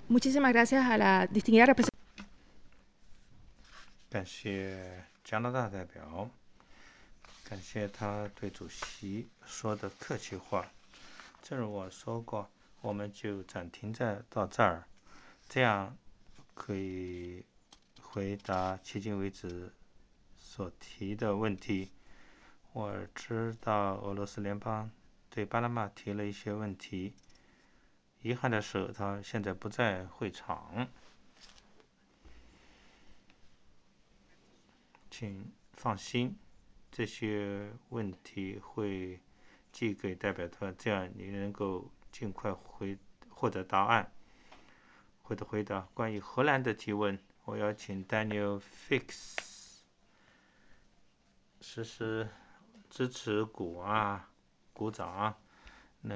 Muchísimas gracias a la distinguida representante. 感谢加拿大代表，感谢他对主席说的客气话。正如我说过，我们就暂停到这儿，这样可以回答迄今为止所提的问题。我知道俄罗斯联邦对巴拿马提了一些问题，遗憾的是，他现在不在会场。请放心，这些问题会寄给代表团，这样你能够尽快获得答案。回答关于荷兰的提问，我邀请 Daniel Fix 实施支持鼓掌。